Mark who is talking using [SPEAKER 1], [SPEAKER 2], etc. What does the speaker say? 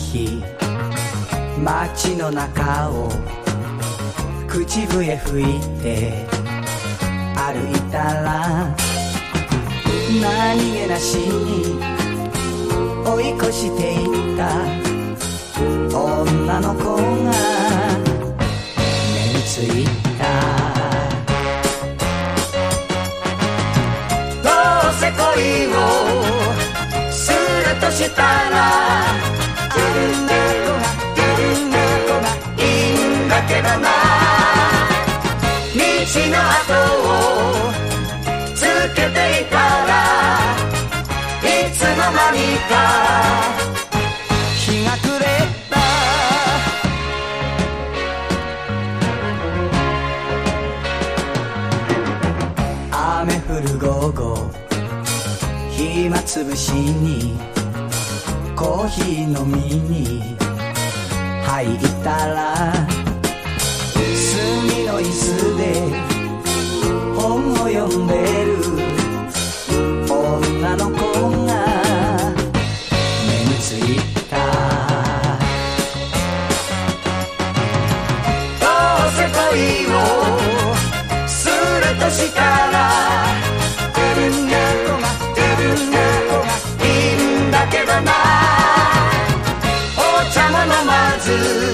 [SPEAKER 1] 日街の中を口笛吹いて歩いたら、何気なしに追い越していった女の子が目についた。どうせ恋をするとしたらいいんだけどな、道の後をつけていたらいつの間にか日が暮れた。雨降る午後、暇つぶしにコーヒー飲みに入ったら、隅の椅子で本を読んでる女の子が目についた。どうせ恋をするとしたらいいんだけどな、お茶も飲まず